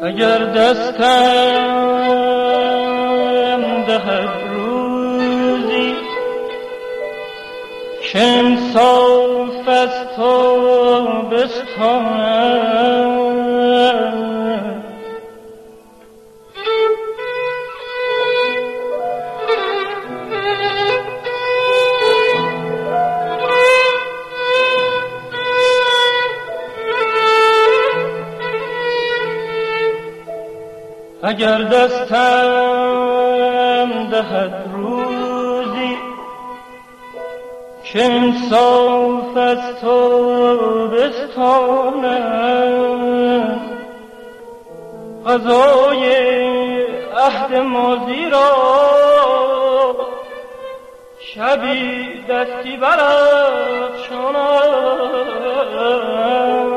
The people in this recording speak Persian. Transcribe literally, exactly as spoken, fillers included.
اگر دستم دهد روزی که انصاف از تو بستانم، اگر دستم دهد روزی که انصاف از تو بستانم، قضای عهد ماضی را شبی دستی برافشانم.